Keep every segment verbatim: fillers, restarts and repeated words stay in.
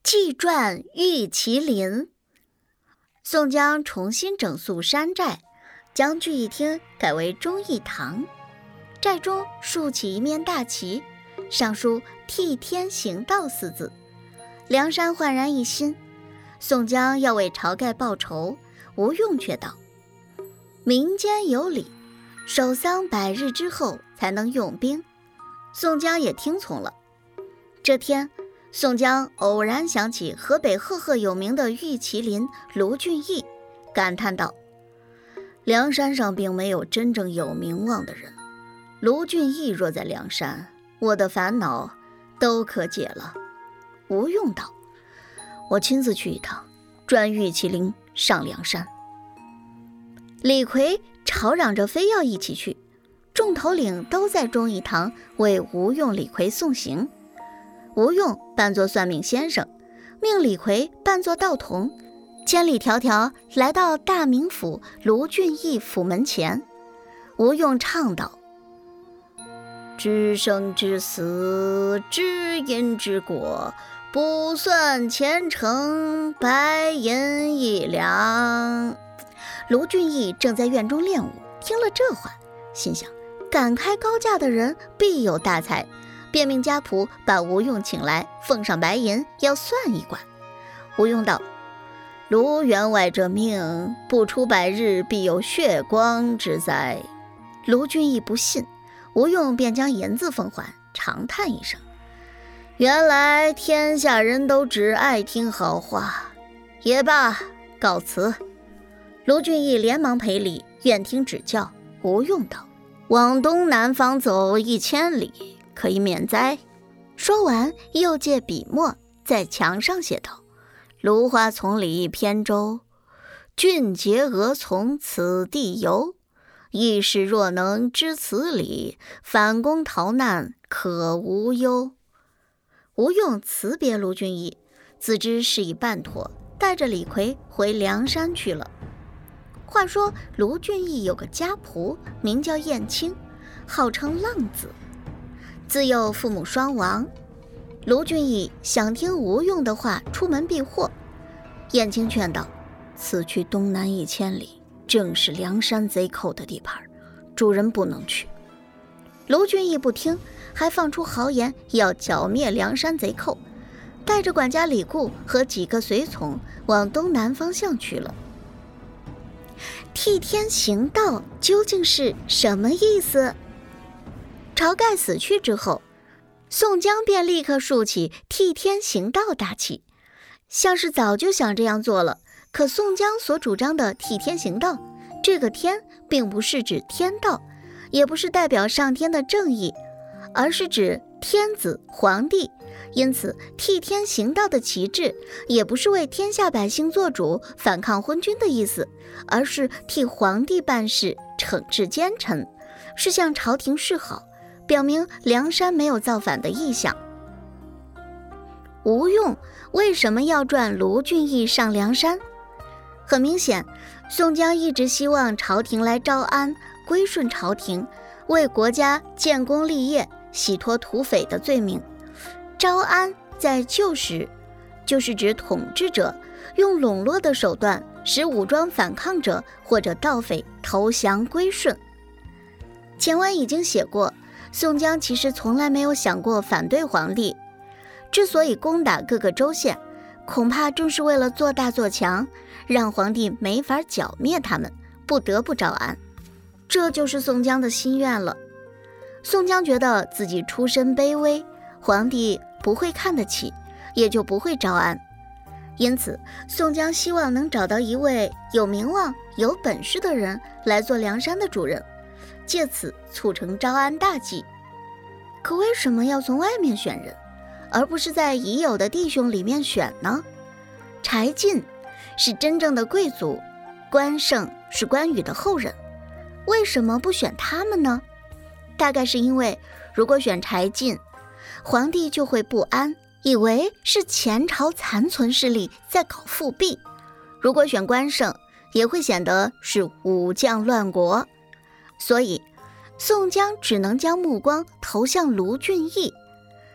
纪传玉麒麟。宋江重新整肃山寨，将聚义厅改为忠义堂，寨中竖起一面大旗，上书替天行道四字。梁山焕然一新，宋江要为晁盖报仇，吴用却道：民间有礼，守丧百日之后才能用兵。宋江也听从了。这天，宋江偶然想起河北赫赫有名的玉麒麟卢俊义，感叹道：梁山上并没有真正有名望的人，卢俊义若在梁山，我的烦恼都可解了。吴用道：我亲自去一趟，转玉麒麟上梁山。李逵吵嚷着非要一起去，众头领都在忠义堂为吴用、李逵送行。吴用扮作算命先生，命李逵扮作道童，千里迢迢来到大名府卢俊义府门前。吴用唱道：知生知死，知因知果，不算前程，白银一两。卢俊义正在院中练武，听了这话，心想敢开高价的人必有大才，便命家仆把吴用请来，奉上白银，要算一卦。吴用道：卢员外这命，不出百日必有血光之灾。卢俊义不信，吴用便将银子奉还，长叹一声：原来天下人都只爱听好话，也罢，告辞。卢俊义连忙赔礼，愿听指教。吴用道：往东南方走一千里，可以免灾。说完，又借笔墨在墙上写道：芦花丛里扁舟，俊杰蛾从此地游。义士若能知此理，反攻逃难可无忧。吴用辞别卢俊义，自知事已办妥，带着李逵回梁山去了。话说卢俊义有个家仆，名叫燕青，号称浪子，自幼父母双亡。卢俊义想听吴用的话，出门避祸。燕青劝道：此去东南一千里，正是梁山贼寇的地盘，主人不能去。卢俊义不听，还放出豪言要剿灭梁山贼寇，带着管家李固和几个随从往东南方向去了。替天行道究竟是什么意思？晁盖死去之后，宋江便立刻竖起替天行道大旗，像是早就想这样做了。可宋江所主张的替天行道，这个天并不是指天道，也不是代表上天的正义，而是指天子皇帝。因此替天行道的旗帜也不是为天下百姓做主，反抗昏君的意思，而是替皇帝办事，惩治奸臣，是向朝廷示好，表明梁山没有造反的意向。吴用为什么要转卢俊义上梁山？很明显，宋江一直希望朝廷来招安，归顺朝廷，为国家建功立业，洗脱土匪的罪名。招安在旧时就是指统治者用笼络的手段使武装反抗者或者盗匪投降归顺。前文已经写过，宋江其实从来没有想过反对皇帝，之所以攻打各个州县，恐怕正是为了做大做强，让皇帝没法剿灭他们，不得不招安。这就是宋江的心愿了。宋江觉得自己出身卑微，皇帝不会看得起，也就不会招安。因此宋江希望能找到一位有名望有本事的人来做梁山的主人，借此促成招安大计。可为什么要从外面选人，而不是在已有的弟兄里面选呢？柴进是真正的贵族，关胜是关羽的后人，为什么不选他们呢？大概是因为如果选柴进，皇帝就会不安，以为是前朝残存势力在搞复辟；如果选关胜，也会显得是武将乱国。所以宋江只能将目光投向卢俊义。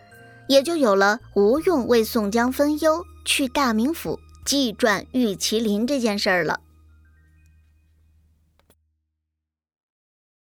也就有了吴用为宋江分忧，去大名府祭传玉麒麟这件事儿了。